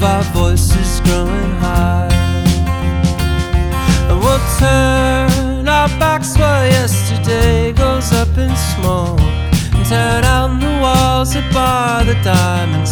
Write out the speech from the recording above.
of our voices growing high. And we'll turn our backs where yesterday goes up in smoke, and tear down the walls that bar the diamond